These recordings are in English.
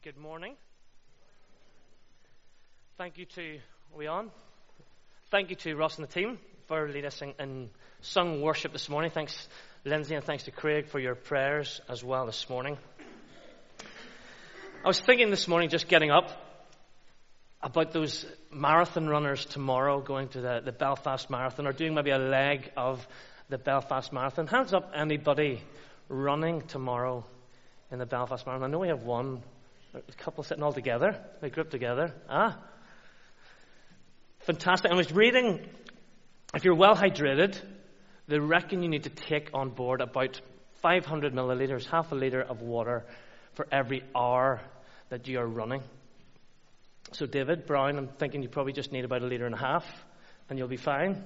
Good morning. Thank you to, are we on? Thank you to Ross and the team for leading us in sung worship this morning. Thanks, Lindsay, and thanks to Craig for your prayers as well this morning. I was thinking this morning, just getting up, about those marathon runners tomorrow going to the Belfast Marathon, or doing maybe a leg of the Belfast Marathon. Hands up, anybody running tomorrow in the Belfast Marathon? I know we have one. A couple sitting all together. They group together. Fantastic. I was reading, if you're well hydrated, they reckon you need to take on board about 500 milliliters, half a litre of water for every hour that you are running. So David Brown, I'm thinking you probably just need about a litre and a half and you'll be fine.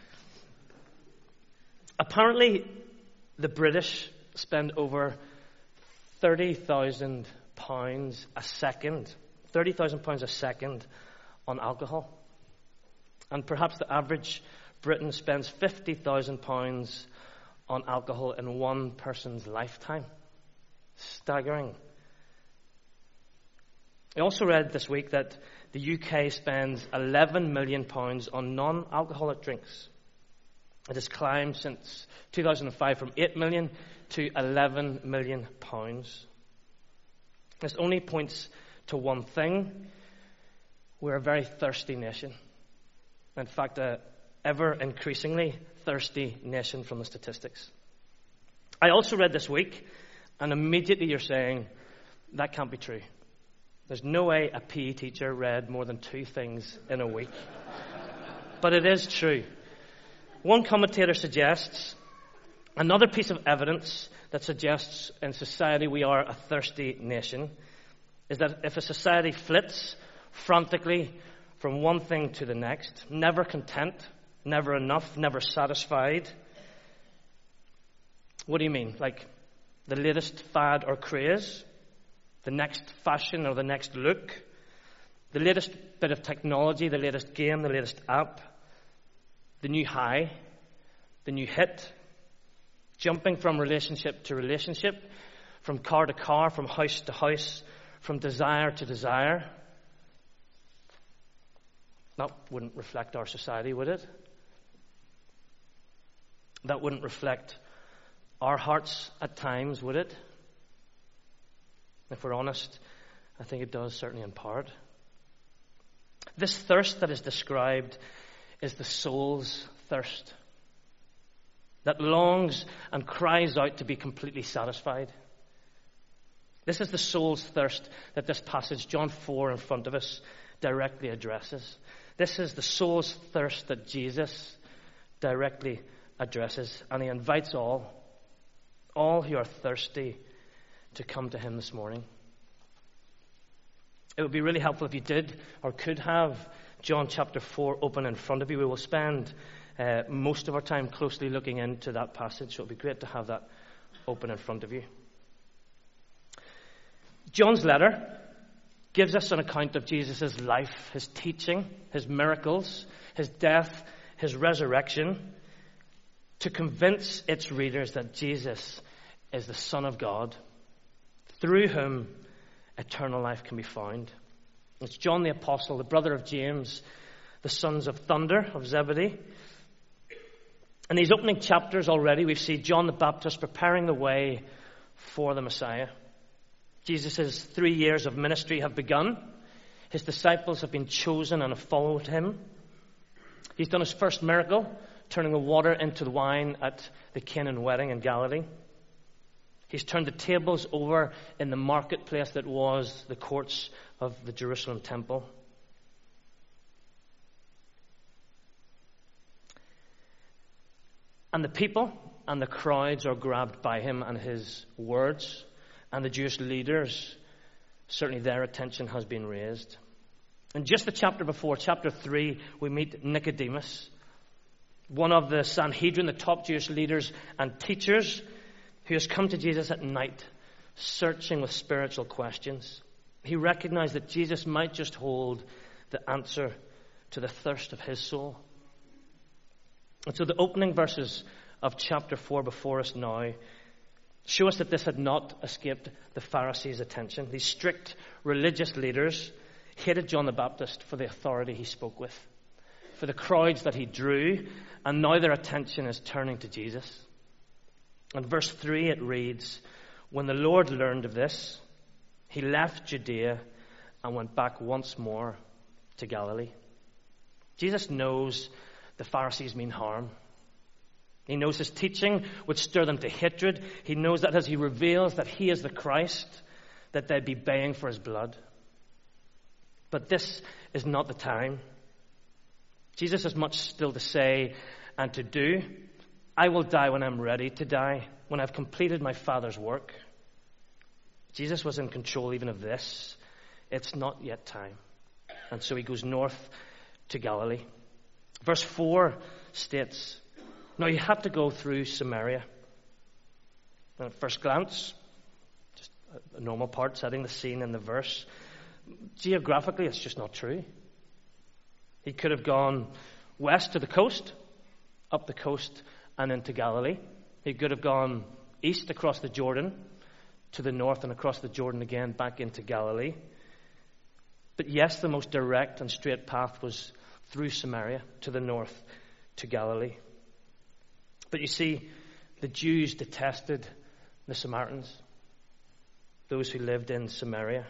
Apparently, the British spend over £30,000 a second, £30,000 a second on alcohol. And perhaps the average Briton spends £50,000 on alcohol in one person's lifetime. Staggering. I also read this week that the UK spends £11 million on non-alcoholic drinks. It has climbed since 2005 from £8 million to £11 million. This only points to one thing. We're a very thirsty nation. In fact, an ever increasingly thirsty nation from the statistics. I also read this week, and immediately you're saying, that can't be true. There's no way a PE teacher read more than 2 things in a week. But it is true. One commentator suggests another piece of evidence that suggests in society we are a thirsty nation is that if a society flits frantically from one thing to the next, never content, never enough, never satisfied. What do you mean? Like the latest fad or craze? The next fashion or the next look? The latest bit of technology, the latest game, the latest app? The new high? The new hit? Jumping from relationship to relationship, from car to car, from house to house, from desire to desire. That wouldn't reflect our society, would it? That wouldn't reflect our hearts at times, would it? If we're honest, I think it does, certainly in part. This thirst that is described is the soul's thirst, that longs and cries out to be completely satisfied. This is the soul's thirst that this passage, John 4 in front of us, directly addresses. This is the soul's thirst that Jesus directly addresses, and he invites all who are thirsty to come to him this morning. It would be really helpful if you did or could have John chapter 4 open in front of you. We will spend most of our time closely looking into that passage, so it would be great to have that open in front of you. John's letter gives us an account of Jesus' life, his teaching, his miracles, his death, his resurrection, to convince its readers that Jesus is the Son of God, through whom eternal life can be found. It's John the Apostle, the brother of James, the sons of thunder, of Zebedee. In these opening chapters already, we see John the Baptist preparing the way for the Messiah. Jesus' 3 years of ministry have begun. His disciples have been chosen and have followed him. He's done his first miracle, turning the water into the wine at the Canaan wedding in Galilee. He's turned the tables over in the marketplace that was the courts of the Jerusalem temple. And the people and the crowds are grabbed by him and his words. And the Jewish leaders, certainly their attention has been raised. And just the chapter before, chapter 3, we meet Nicodemus, one of the Sanhedrin, the top Jewish leaders and teachers, who has come to Jesus at night, searching with spiritual questions. He recognized that Jesus might just hold the answer to the thirst of his soul. And so the opening verses of chapter 4 before us now show us that this had not escaped the Pharisees' attention. These strict religious leaders hated John the Baptist for the authority he spoke with, for the crowds that he drew, and now their attention is turning to Jesus. In verse 3 it reads, "When the Lord learned of this, he left Judea and went back once more to Galilee." Jesus knows the Pharisees mean harm. He knows his teaching would stir them to hatred. He knows that as he reveals that he is the Christ, that they'd be baying for his blood. But this is not the time. Jesus has much still to say and to do. I will die when I'm ready to die, when I've completed my Father's work. Jesus was in control even of this. It's not yet time. And so he goes north to Galilee. Verse 4 states, "Now you had to go through Samaria." And at first glance, just a normal part setting the scene in the verse. Geographically, it's just not true. He could have gone west to the coast, up the coast, and into Galilee. He could have gone east across the Jordan, to the north and across the Jordan again, back into Galilee. But yes, the most direct and straight path was through Samaria, to the north, to Galilee. But you see, the Jews detested the Samaritans, those who lived in Samaria.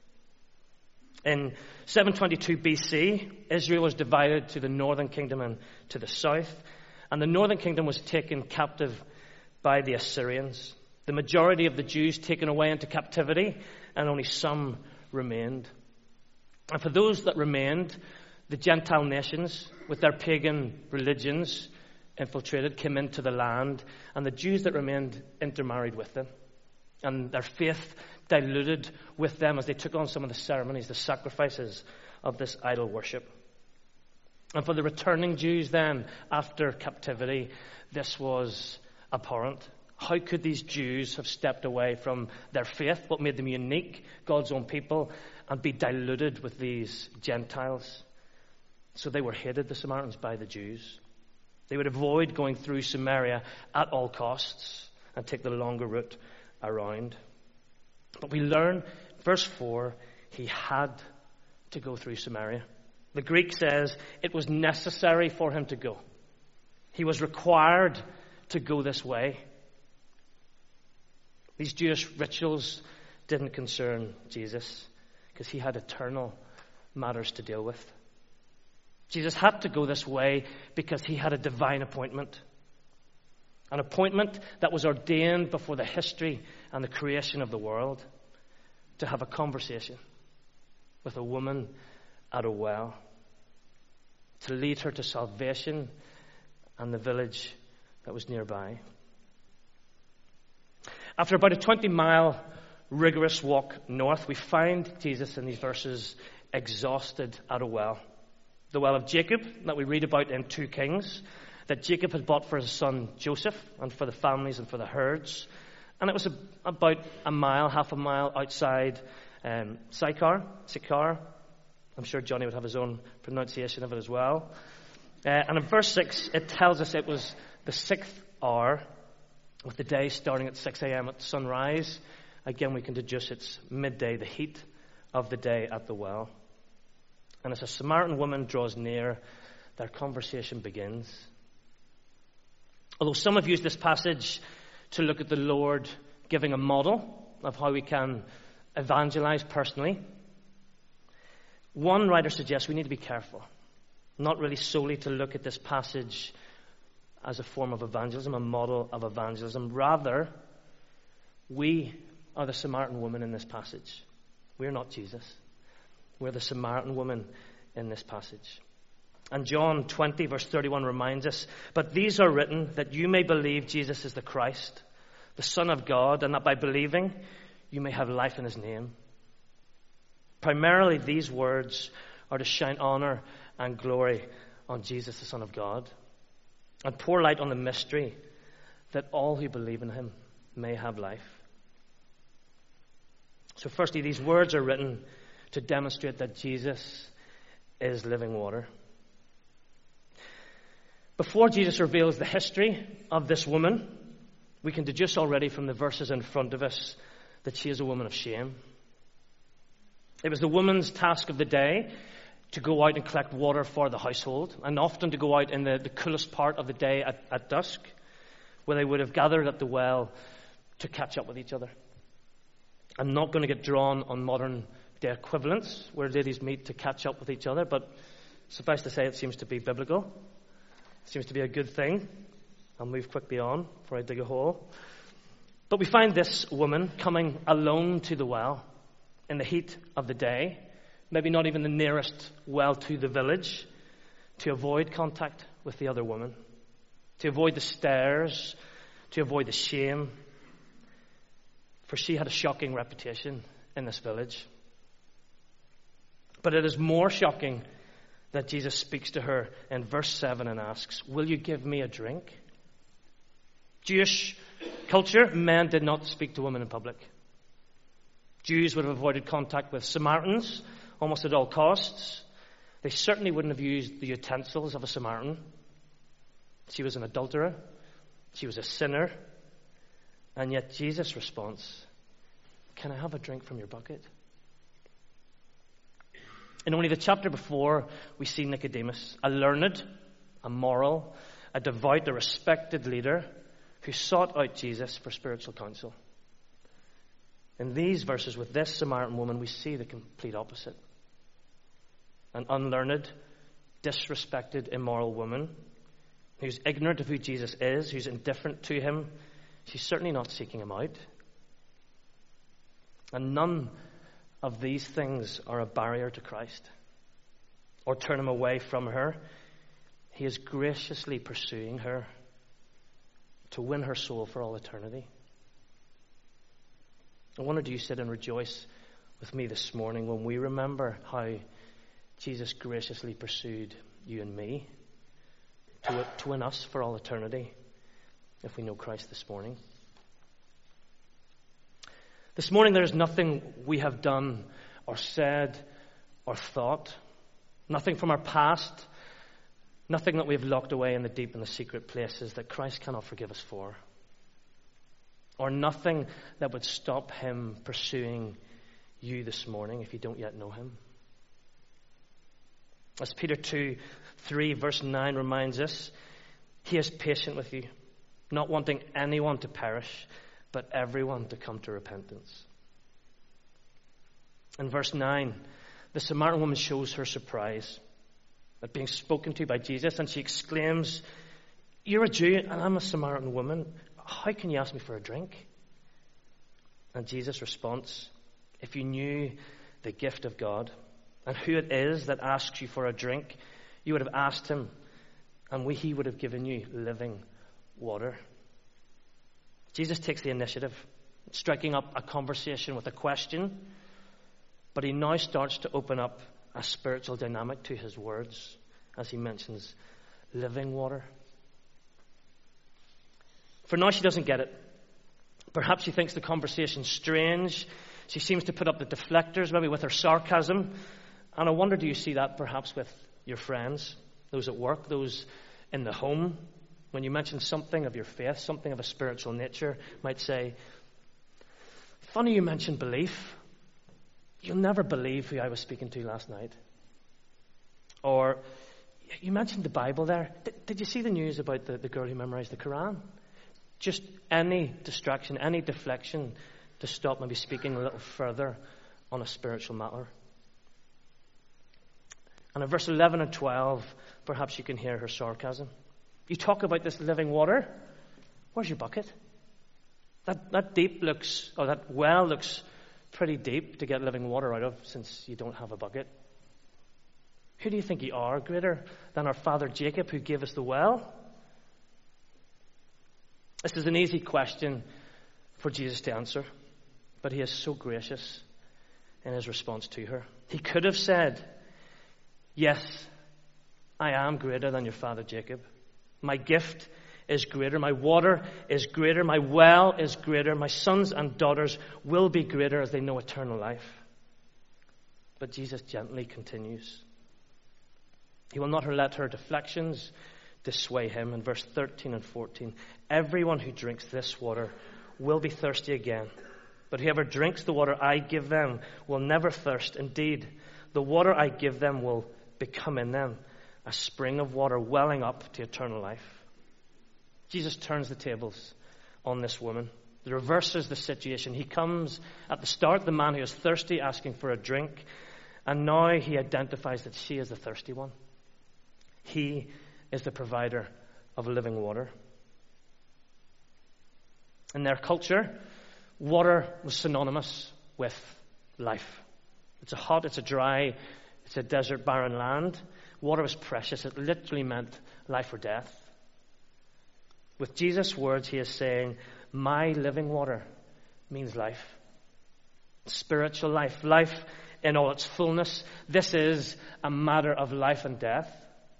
In 722 BC, Israel was divided to the northern kingdom and to the south. And the northern kingdom was taken captive by the Assyrians. The majority of the Jews taken away into captivity, and only some remained. And for those that remained, the Gentile nations, with their pagan religions, infiltrated, came into the land, and the Jews that remained intermarried with them. And their faith diluted with them as they took on some of the ceremonies, the sacrifices of this idol worship. And for the returning Jews then, after captivity, this was abhorrent. How could these Jews have stepped away from their faith, what made them unique, God's own people, and be diluted with these Gentiles? So they were hated, the Samaritans, by the Jews. They would avoid going through Samaria at all costs and take the longer route around. But we learn, verse 4, he had to go through Samaria. The Greek says it was necessary for him to go. He was required to go this way. These Jewish rituals didn't concern Jesus because he had eternal matters to deal with. Jesus had to go this way because he had a divine appointment. An appointment that was ordained before the history and the creation of the world, to have a conversation with a woman at a well, to lead her to salvation and the village that was nearby. After about a 20-mile rigorous walk north, we find Jesus in these verses exhausted at a well. The well of Jacob that we read about in 2 Kings, that Jacob had bought for his son Joseph and for the families and for the herds. And it was about a mile, half a mile outside Sychar. I'm sure Johnny would have his own pronunciation of it as well. And in verse 6, it tells us it was the 6th hour, with the day starting at 6 a.m. at sunrise. Again, we can deduce it's midday, the heat of the day at the well. And as a Samaritan woman draws near, their conversation begins. Although some have used this passage to look at the Lord giving a model of how we can evangelize personally, one writer suggests we need to be careful, not really solely to look at this passage as a form of evangelism, a model of evangelism. Rather, we are the Samaritan woman in this passage. We're not Jesus. We're the Samaritan woman in this passage. And John 20, verse 31 reminds us, "But these are written that you may believe Jesus is the Christ, the Son of God, and that by believing you may have life in his name." Primarily, these words are to shine honor and glory on Jesus, the Son of God, and pour light on the mystery that all who believe in him may have life. So firstly, these words are written to demonstrate that Jesus is living water. Before Jesus reveals the history of this woman, we can deduce already from the verses in front of us that she is a woman of shame. It was the woman's task of the day to go out and collect water for the household, and often to go out in the coolest part of the day at dusk, where they would have gathered at the well to catch up with each other. I'm not going to get drawn on modern day equivalents where ladies meet to catch up with each other, but suffice to say it seems to be biblical. It seems to be a good thing. I'll move quickly on before I dig a hole. But we find this woman coming alone to the well in the heat of the day, maybe not even the nearest well to the village, to avoid contact with the other woman, to avoid the stares, to avoid the shame, for she had a shocking reputation in this village. But it is more shocking that Jesus speaks to her in verse 7 and asks, "Will you give me a drink?" Jewish culture, men did not speak to women in public. Jews would have avoided contact with Samaritans almost at all costs. They certainly wouldn't have used the utensils of a Samaritan. She was an adulterer. She was a sinner. And yet Jesus' response, "Can I have a drink from your bucket?" In only the chapter before, we see Nicodemus, a learned, a moral, a devout, a respected leader who sought out Jesus for spiritual counsel. In these verses with this Samaritan woman, we see the complete opposite. An unlearned, disrespected, immoral woman who's ignorant of who Jesus is, who's indifferent to him. She's certainly not seeking him out. And none of these things are a barrier to Christ or turn him away from her. He is graciously pursuing her to win her soul for all eternity. I wonder, do you sit and rejoice with me this morning when we remember how Jesus graciously pursued you and me to win us for all eternity if we know Christ this morning? This morning there is nothing we have done or said or thought, nothing from our past, nothing that we have locked away in the deep and the secret places that Christ cannot forgive us for, or nothing that would stop him pursuing you this morning if you don't yet know him. As Peter 2:3 verse 9 reminds us, he is patient with you, not wanting anyone to perish, but everyone to come to repentance. In verse 9, the Samaritan woman shows her surprise at being spoken to by Jesus, and she exclaims, "You're a Jew and I'm a Samaritan woman. How can you ask me for a drink?" And Jesus' response, "If you knew the gift of God and who it is that asks you for a drink, you would have asked him, and he would have given you living water." Jesus takes the initiative, striking up a conversation with a question, but he now starts to open up a spiritual dynamic to his words as he mentions living water. For now, she doesn't get it. Perhaps she thinks the conversation's strange. She seems to put up the deflectors, maybe with her sarcasm. And I wonder, do you see that perhaps with your friends, those at work, those in the home? When you mention something of your faith, something of a spiritual nature, might say, "Funny you mentioned belief. You'll never believe who I was speaking to last night." Or, "You mentioned the Bible there. Did you see the news about the girl who memorized the Quran?" Just any distraction, any deflection to stop maybe speaking a little further on a spiritual matter. And in verse 11 and 12, perhaps you can hear her sarcasm. "You talk about this living water. Where's your bucket? That well looks pretty deep to get living water out of, since you don't have a bucket. Who do you think you are, greater than our father Jacob, who gave us the well?" This is an easy question for Jesus to answer, but he is so gracious in his response to her. He could have said, "Yes, I am greater than your father Jacob. My gift is greater. My water is greater. My well is greater. My sons and daughters will be greater as they know eternal life." But Jesus gently continues. He will not let her deflections to sway him. In verse 13 and 14, everyone who drinks this water will be thirsty again. But whoever drinks the water I give them will never thirst. Indeed, the water I give them will become in them a spring of water welling up to eternal life. Jesus turns the tables on this woman. He reverses the situation. He comes at the start, the man who is thirsty, asking for a drink. And now he identifies that she is the thirsty one. He is the provider of living water. In their culture, water was synonymous with life. It's a hot, it's a dry, it's a desert, barren land. Water was precious. It literally meant life or death. With Jesus' words, he is saying, my living water means life. Spiritual life. Life in all its fullness. This is a matter of life and death.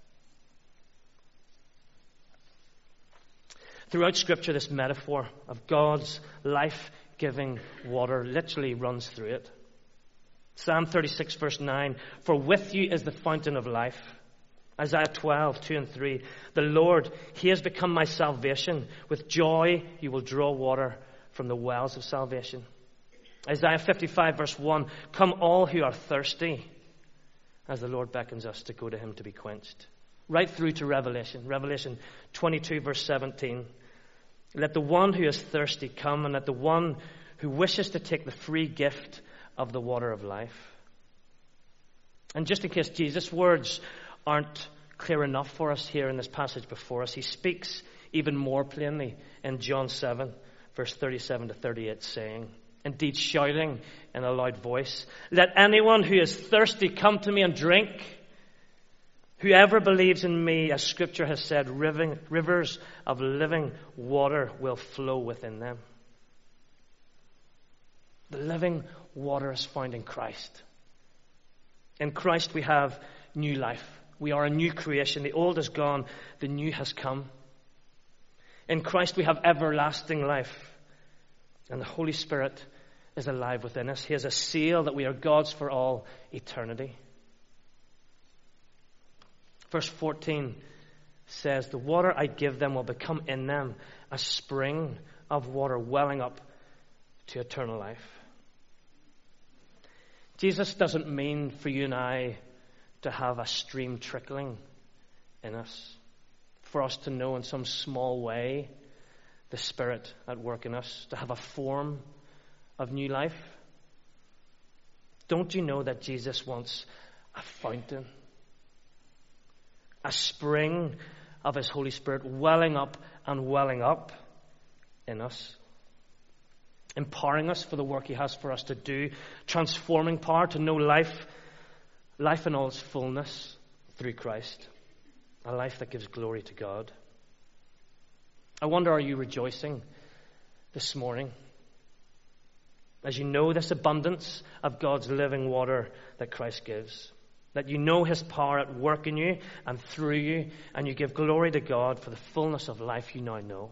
Throughout Scripture, this metaphor of God's life-giving water literally runs through it. Psalm 36, verse 9, for with you is the fountain of life. Isaiah 12, 2 and 3, the Lord, he has become my salvation. With joy you will draw water from the wells of salvation. Isaiah 55, verse 1, come all who are thirsty, as the Lord beckons us to go to him to be quenched. Right through to Revelation. Revelation 22, verse 17. Let the one who is thirsty come, and let the one who wishes to take the free gift of the water of life. And just in case Jesus' words aren't clear enough for us here in this passage before us, he speaks even more plainly in John 7, verse 37 to 38, saying, indeed shouting in a loud voice, let anyone who is thirsty come to me and drink. Whoever believes in me, as Scripture has said, rivers of living water will flow within them. The living water is found in Christ. In Christ we have new life. We are a new creation. The old is gone, the new has come. In Christ we have everlasting life. And the Holy Spirit is alive within us. He has a seal that we are God's for all eternity. Verse 14 says, the water I give them will become in them a spring of water welling up to eternal life. Jesus doesn't mean for you and I to have a stream trickling in us, for us to know in some small way the Spirit at work in us, to have a form of new life. Don't you know that Jesus wants a fountain, a spring of his Holy Spirit welling up in us, empowering us for the work he has for us to do, transforming power to know life in all its fullness through Christ, a life that gives glory to God. I wonder, are you rejoicing this morning as you know this abundance of God's living water that Christ gives? That you know his power at work in you and through you, and you give glory to God for the fullness of life you now know?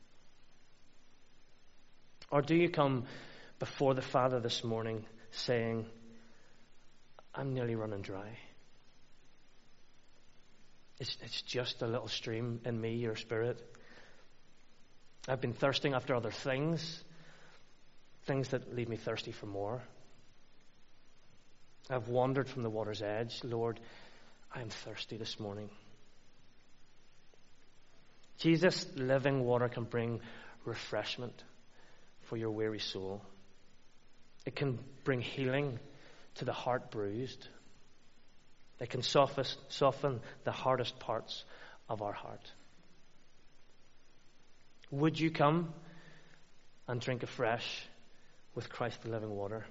Or do you come before the Father this morning saying, I'm nearly running dry. It's just a little stream in me, your Spirit. I've been thirsting after other things that leave me thirsty for more. I've wandered from the water's edge. Lord, I am thirsty this morning. Jesus' living water can bring refreshment for your weary soul. It can bring healing to the heart bruised. It can soften the hardest parts of our heart. Would you come and drink afresh with Christ the living water?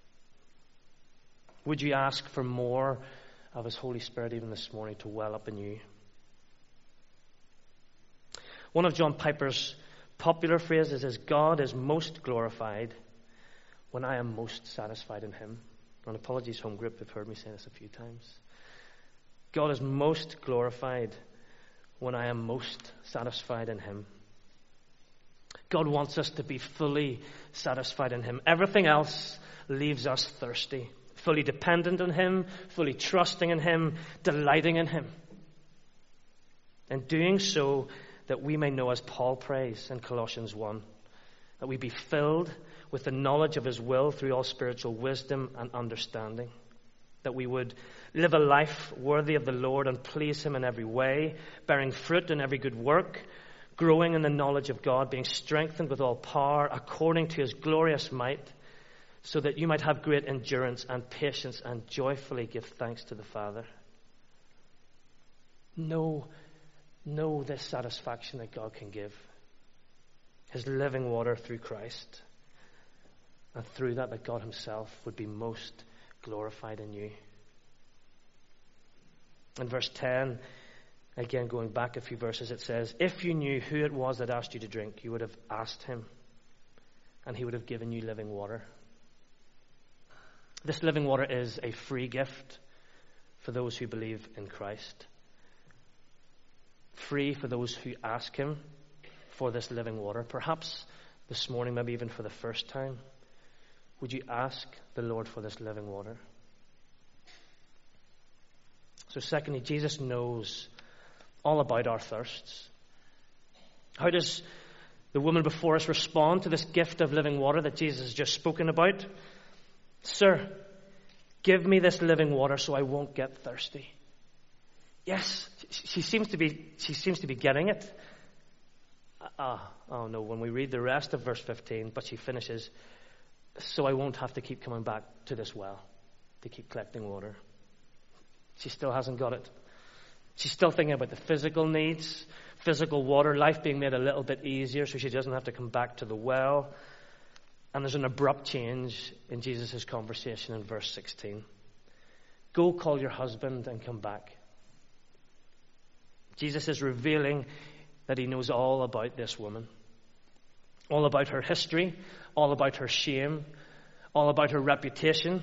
Would you ask for more of his Holy Spirit even this morning to well up in you? One of John Piper's popular phrases is, God is most glorified when I am most satisfied in him. And apologies, home group, they've heard me say this a few times. God is most glorified when I am most satisfied in him. God wants us to be fully satisfied in him. Everything else leaves us thirsty, fully dependent on him, fully trusting in him, delighting in him. In doing so, that we may know, as Paul prays in Colossians 1, that we be filled with the knowledge of his will through all spiritual wisdom and understanding, that we would live a life worthy of the Lord and please him in every way, bearing fruit in every good work, growing in the knowledge of God, being strengthened with all power according to his glorious might, so that you might have great endurance and patience and joyfully give thanks to the Father. Know this satisfaction that God can give, his living water through Christ, and through that God himself would be most glorified in you. In verse 10, again going back a few verses, it says, if you knew who it was that asked you to drink, you would have asked him, and he would have given you living water. This living water is a free gift for those who believe in Christ. Free for those who ask him for this living water. Perhaps this morning, maybe even for the first time, would you ask the Lord for this living water? So secondly, Jesus knows all about our thirsts. How does the woman before us respond to this gift of living water that Jesus has just spoken about? Sir, give me this living water so I won't get thirsty. Yes, she seems to be getting it. Oh no, when we read the rest of verse 15, but she finishes, so I won't have to keep coming back to this well to keep collecting water. She still hasn't got it. She's still thinking about the physical needs, physical water, life being made a little bit easier so she doesn't have to come back to the well. And there's an abrupt change in Jesus' conversation in verse 16. Go call your husband and come back. Jesus is revealing that he knows all about this woman, all about her history, all about her shame, all about her reputation,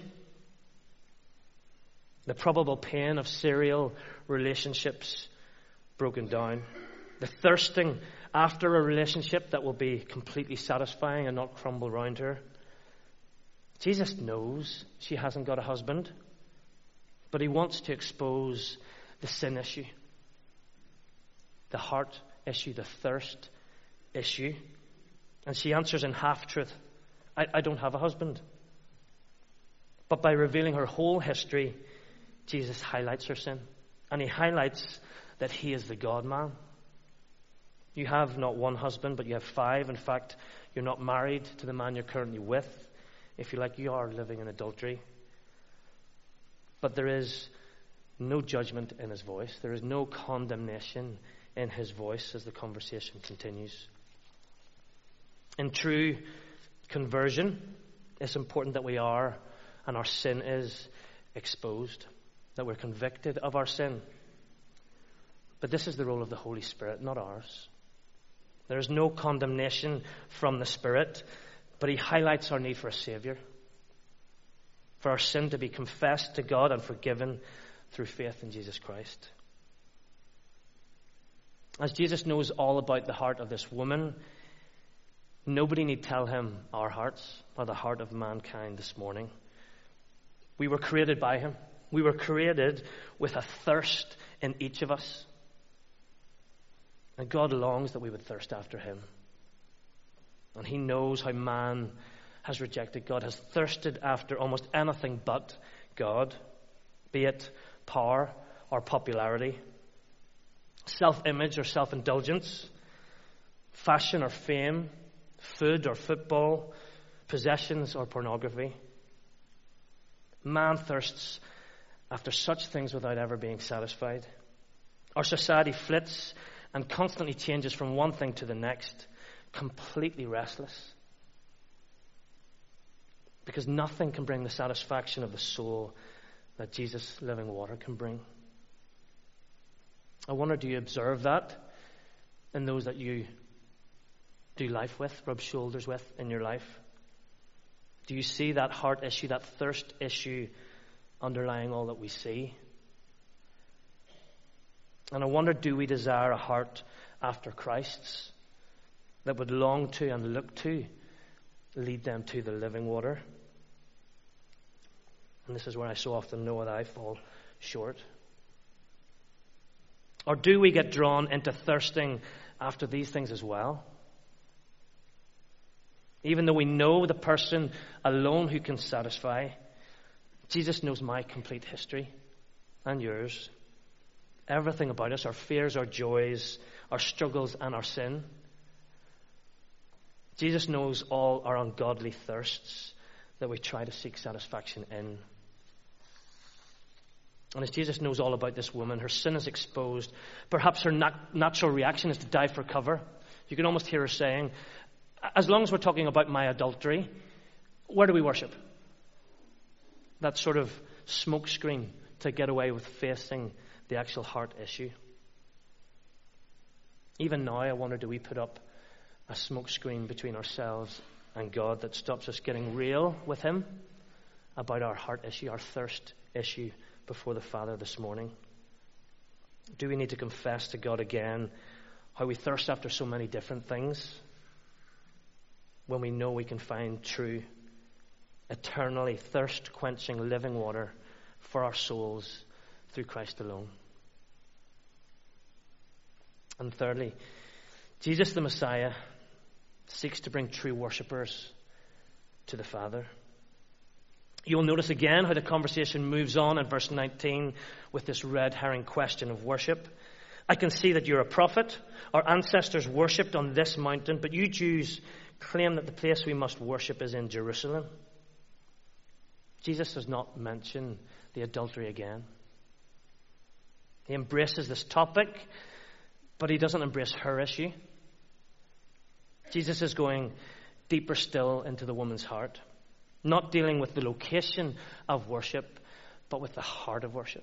the probable pain of serial relationships broken down, the thirsting after a relationship that will be completely satisfying and not crumble around her. Jesus knows she hasn't got a husband, but he wants to expose the sin issue, the heart issue, the thirst issue. And she answers in half-truth, I don't have a husband. But by revealing her whole history, Jesus highlights her sin. And he highlights that he is the God-man. You have not one husband, but you have 5. In fact, you're not married to the man you're currently with. If you like, you are living in adultery. But there is no judgment in his voice. There is no condemnation in his voice as the conversation continues. In true conversion, it's important that we are, and our sin is exposed, that we're convicted of our sin. But this is the role of the Holy Spirit, not ours. There is no condemnation from the Spirit, but he highlights our need for a Savior, for our sin to be confessed to God and forgiven through faith in Jesus Christ. As Jesus knows all about the heart of this woman, nobody need tell him our hearts or the heart of mankind this morning. We were created by him. We were created with a thirst in each of us. And God longs that we would thirst after him. And he knows how man has rejected God, has thirsted after almost anything but God, be it power or popularity, self-image or self-indulgence, fashion or fame, food or football, possessions or pornography. Man thirsts after such things without ever being satisfied. Our society flits and constantly changes from one thing to the next, completely restless. Because nothing can bring the satisfaction of the soul that Jesus' living water can bring. I wonder, do you observe that in those that you do life with, rub shoulders with in your life? Do you see that heart issue, that thirst issue underlying all that we see? And I wonder, do we desire a heart after Christ's that would long to and look to lead them to the living water? And this is where I so often know that I fall short. Or do we get drawn into thirsting after these things as well? Even though we know the person alone who can satisfy, Jesus knows my complete history and yours. Everything about us, our fears, our joys, our struggles, and our sin. Jesus knows all our ungodly thirsts that we try to seek satisfaction in. And as Jesus knows all about this woman, her sin is exposed. Perhaps her natural reaction is to dive for cover. You can almost hear her saying, as long as we're talking about my adultery, where do we worship? That sort of smokescreen to get away with facing the actual heart issue. Even now, I wonder, do we put up a smokescreen between ourselves and God that stops us getting real with Him about our heart issue, our thirst issue before the Father this morning? Do we need to confess to God again how we thirst after so many different things when we know we can find true, eternally thirst-quenching living water for our souls through Christ alone? And thirdly, Jesus the Messiah seeks to bring true worshippers to the Father. You'll notice again how the conversation moves on in verse 19 with this red herring question of worship. I can see that you're a prophet. Our ancestors worshipped on this mountain, but you Jews claim that the place we must worship is in Jerusalem. Jesus does not mention the adultery again. He embraces this topic, but he doesn't embrace her issue. Jesus is going deeper still into the woman's heart, not dealing with the location of worship, but with the heart of worship.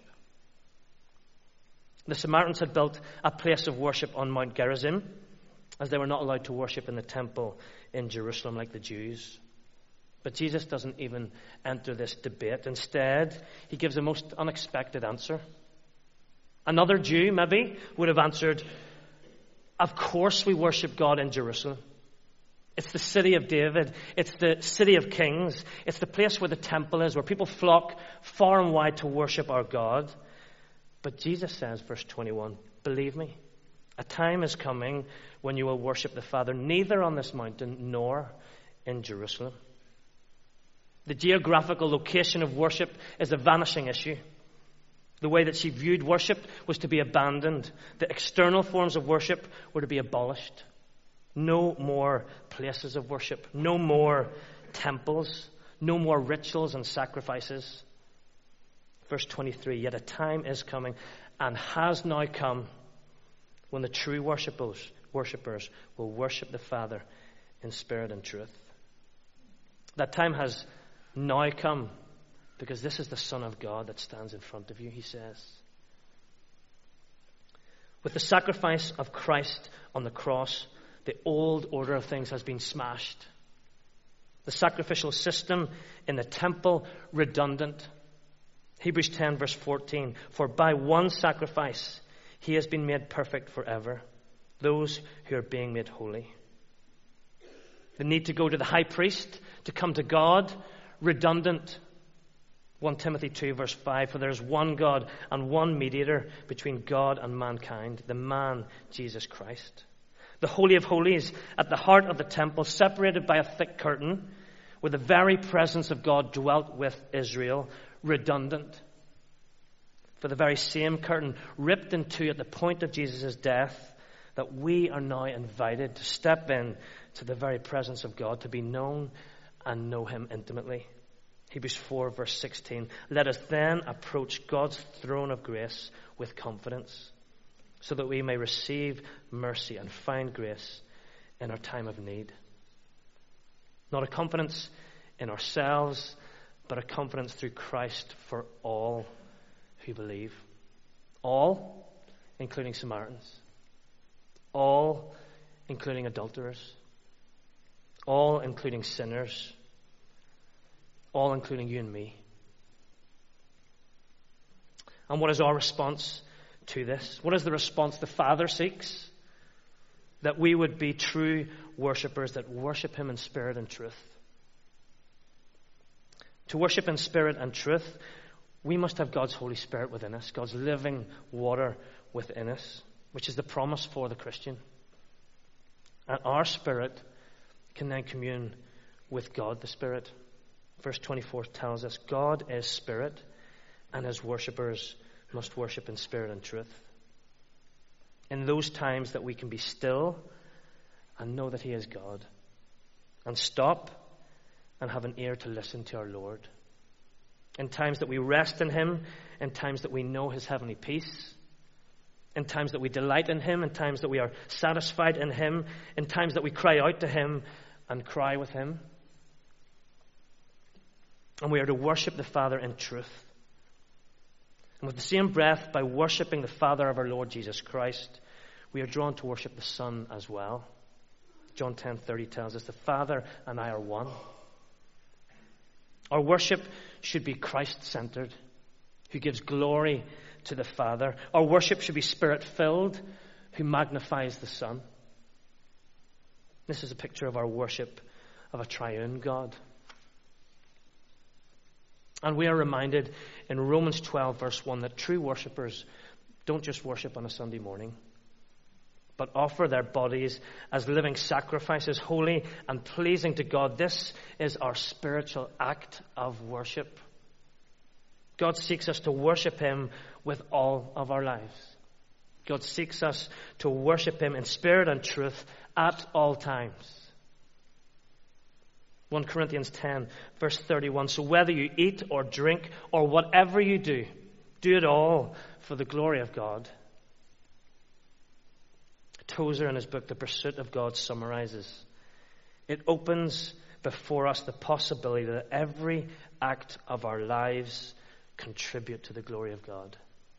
The Samaritans had built a place of worship on Mount Gerizim, as they were not allowed to worship in the temple in Jerusalem like the Jews. But Jesus doesn't even enter this debate. Instead, he gives a most unexpected answer. Another Jew, maybe, would have answered, of course we worship God in Jerusalem. It's the city of David. It's the city of kings. It's the place where the temple is, where people flock far and wide to worship our God. But Jesus says, verse 21, believe me, a time is coming when you will worship the Father neither on this mountain nor in Jerusalem. The geographical location of worship is a vanishing issue. The way that she viewed worship was to be abandoned. The external forms of worship were to be abolished. No more places of worship. No more temples. No more rituals and sacrifices. Verse 23, yet a time is coming and has now come when the true worshippers will worship the Father in spirit and truth. That time has now come because this is the Son of God that stands in front of you, he says. With the sacrifice of Christ on the cross, the old order of things has been smashed. The sacrificial system in the temple, redundant. Hebrews 10 verse 14, for by one sacrifice he has been made perfect forever, those who are being made holy. The need to go to the high priest to come to God, redundant. 1 Timothy 2 verse 5, for there is one God and one mediator between God and mankind, the man Jesus Christ. The Holy of Holies at the heart of the temple, separated by a thick curtain, where the very presence of God dwelt with Israel, redundant. For the very same curtain ripped in two at the point of Jesus' death, that we are now invited to step in to the very presence of God, to be known and know him intimately. Hebrews 4 verse 16, let us then approach God's throne of grace with confidence, so that we may receive mercy and find grace in our time of need. Not a confidence in ourselves, but a confidence through Christ for all who believe. All, including Samaritans. All, including adulterers. All, including sinners. All, including you and me. And what is our response to this? What is the response the Father seeks? That we would be true worshippers that worship him in spirit and truth. To worship in spirit and truth, We must have God's Holy Spirit within us, God's living water within us, which is the promise for the Christian. And our spirit can then commune with God the Spirit. Verse 24 tells us God is spirit, and his worshippers must worship in spirit and truth. In those times that we can be still and know that he is God, and stop and have an ear to listen to our Lord. In times that we rest in him, in times that we know his heavenly peace, in times that we delight in him, in times that we are satisfied in him, in times that we cry out to him and cry with him. And we are to worship the Father in truth. And with the same breath, by worshiping the Father of our Lord Jesus Christ, we are drawn to worship the Son as well. John 10:30 tells us, the Father and I are one. Our worship should be Christ-centered, who gives glory to the Father. Our worship should be Spirit-filled, who magnifies the Son. This is a picture of our worship of a triune God. And we are reminded in Romans 12, verse 1, that true worshippers don't just worship on a Sunday morning, but offer their bodies as living sacrifices, holy and pleasing to God. This is our spiritual act of worship. God seeks us to worship him with all of our lives. God seeks us to worship him in spirit and truth at all times. 1 Corinthians 10, verse 31. So whether you eat or drink or whatever you do, do it all for the glory of God. Tozer, in his book, The Pursuit of God, summarizes. It opens before us the possibility that every act of our lives contribute to the glory of God.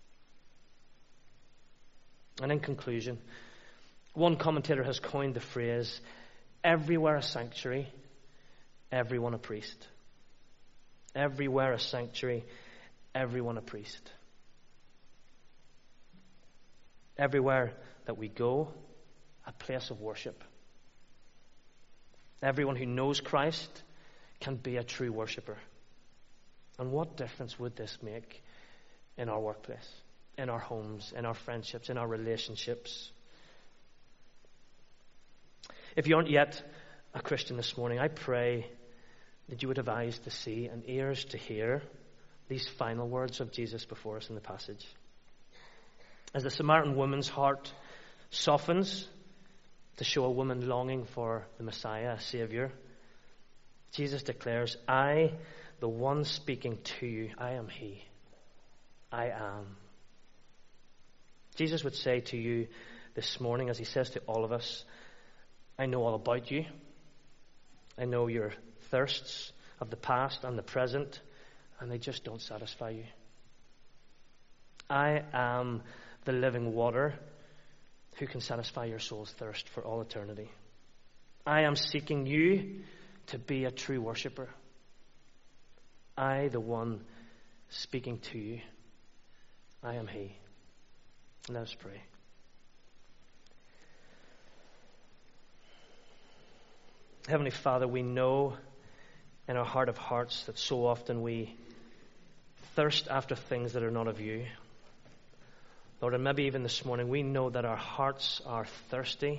And in conclusion, one commentator has coined the phrase, everywhere a sanctuary, everyone a priest. Everywhere a sanctuary, everyone a priest. Everywhere that we go, a place of worship. Everyone who knows Christ can be a true worshipper. And what difference would this make in our workplace, in our homes, in our friendships, in our relationships? If you aren't yet a Christian this morning, I pray that you would have eyes to see and ears to hear these final words of Jesus before us in the passage. As the Samaritan woman's heart softens to show a woman longing for the Messiah, a Savior, Jesus declares, I, the one speaking to you, I am he. I am. Jesus would say to you this morning, as he says to all of us, I know all about you. I know your thirsts of the past and the present, and they just don't satisfy you. I am the living water who can satisfy your soul's thirst for all eternity. I am seeking you to be a true worshipper. I, the one speaking to you, I am he. Let us pray. Heavenly Father, we know in our heart of hearts that so often we thirst after things that are not of you. Lord, and maybe even this morning, we know that our hearts are thirsty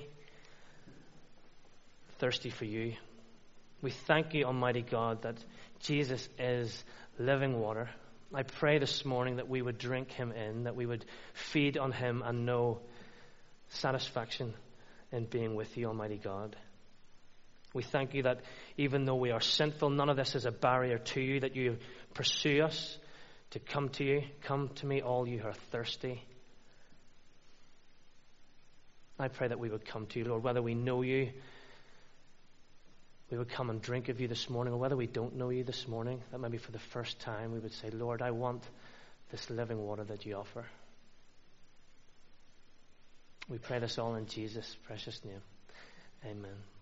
for you. We thank you, Almighty God, that Jesus is living water. I pray this morning that we would drink him in, that we would feed on him and know satisfaction in being with you, Almighty God. We thank you that even though we are sinful, none of this is a barrier to you, that you pursue us to come to you. Come to me, all you who are thirsty. I pray that we would come to you, Lord, whether we know you, we would come and drink of you this morning, or whether we don't know you this morning, that maybe for the first time we would say, Lord, I want this living water that you offer. We pray this all in Jesus' precious name. Amen.